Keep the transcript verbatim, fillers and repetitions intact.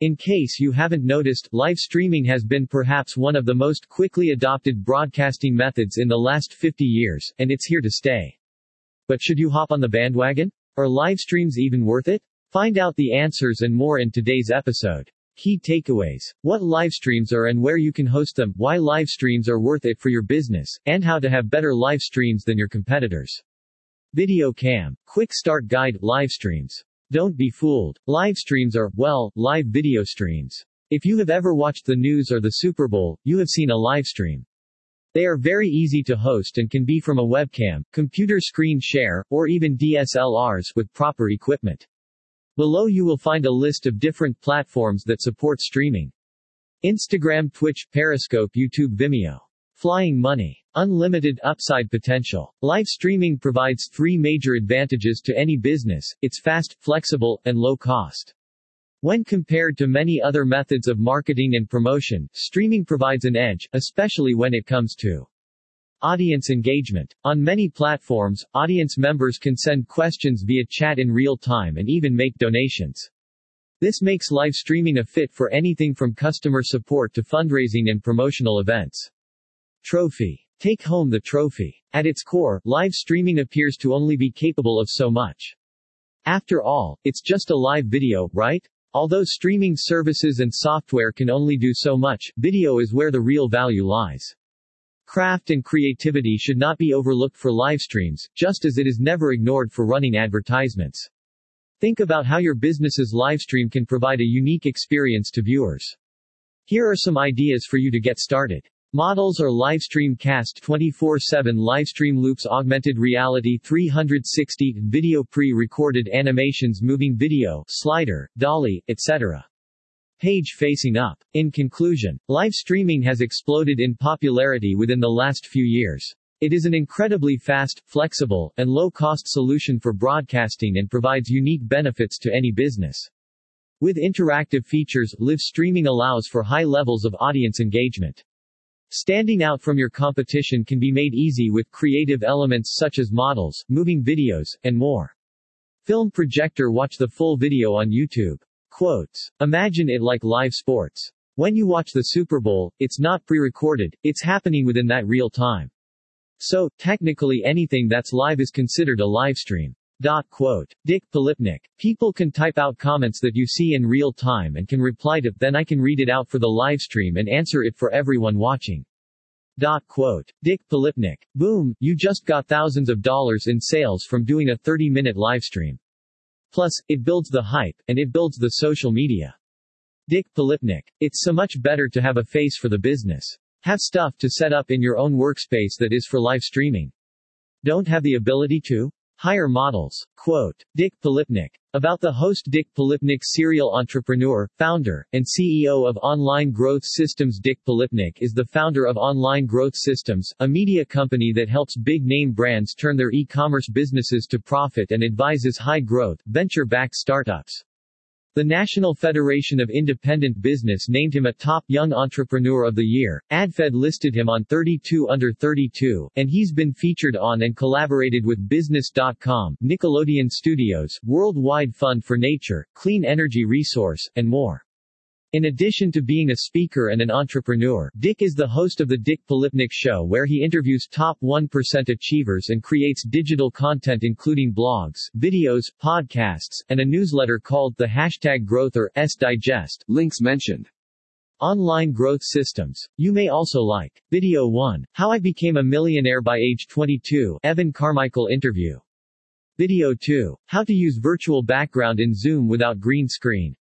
In case you haven't noticed, live streaming has been perhaps one of the most quickly adopted broadcasting methods in the last fifty years, and it's here to stay. But should you hop on the bandwagon? Are live streams even worth it? Find out the answers and more in today's episode. Key takeaways. What live streams are and where you can host them, why live streams are worth it for your business, and how to have better live streams than your competitors. Video Cam. Quick Start Guide. Live streams. Don't be fooled. Live streams are, well, live video streams. If you have ever watched the news or the Super Bowl, you have seen a live stream. They are very easy to host and can be from a webcam, computer screen share, or even D S L Rs with proper equipment. Below you will find a list of different platforms that support streaming. Instagram, Twitch, Periscope, YouTube, Vimeo. Flying money. Unlimited upside potential. Live streaming provides three major advantages to any business: it's fast, flexible, and low cost. When compared to many other methods of marketing and promotion, streaming provides an edge, especially when it comes to audience engagement. On many platforms, audience members can send questions via chat in real time and even make donations. This makes live streaming a fit for anything from customer support to fundraising and promotional events. Trophy. Take home the trophy. At its core, live streaming appears to only be capable of so much. After all, it's just a live video, right? Although streaming services and software can only do so much, video is where the real value lies. Craft and creativity should not be overlooked for live streams, just as it is never ignored for running advertisements. Think about how your business's livestream can provide a unique experience to viewers. Here are some ideas for you to get started. Models or Livestream Cast twenty-four seven Livestream Loops Augmented Reality three sixty Video Pre-recorded animations Moving video Slider, Dolly, et cetera. Page facing up. In conclusion, live streaming has exploded in popularity within the last few years. It is an incredibly fast, flexible, and low-cost solution for broadcasting and provides unique benefits to any business. With interactive features, live streaming allows for high levels of audience engagement. Standing out from your competition can be made easy with creative elements such as models, moving videos, and more. Film projector. Watch the full video on YouTube. Quotes. Imagine it like live sports. When you watch the Super Bowl, it's not pre-recorded, it's happening within that real time. So, technically anything that's live is considered a live stream. Dot quote. Dick Polipnik. People can type out comments that you see in real time and can reply to, then I can read it out for the live stream and answer it for everyone watching. Dot quote. Dick Polipnik. Boom, you just got thousands of dollars in sales from doing a thirty minute live stream. Plus, it builds the hype, and it builds the social media. Dick Polipnik. It's so much better to have a face for the business. Have stuff to set up in your own workspace that is for live streaming. Don't have the ability to? Hire models. Quote. Dick Polipnik. About the host. Dick Polipnik, serial entrepreneur, founder, and C E O of Online Growth Systems. Dick Polipnik is the founder of Online Growth Systems, a media company that helps big-name brands turn their e-commerce businesses to profit and advises high-growth, venture-backed startups. The National Federation of Independent Business named him a top young entrepreneur of the year, AdFed listed him on thirty-two under thirty-two, and he's been featured on and collaborated with Business dot com, Nickelodeon Studios, Worldwide Fund for Nature, Clean Energy Resource, and more. In addition to being a speaker and an entrepreneur, Dick is the host of The Dick Polipnik Show, where he interviews top one percent achievers and creates digital content including blogs, videos, podcasts, and a newsletter called the Hashtag Growth or S Digest, links mentioned. Online Growth Systems. You may also like. Video one. How I Became a Millionaire by Age twenty-two, Evan Carmichael interview. Video two. How to Use Virtual Background in Zoom Without Green Screen.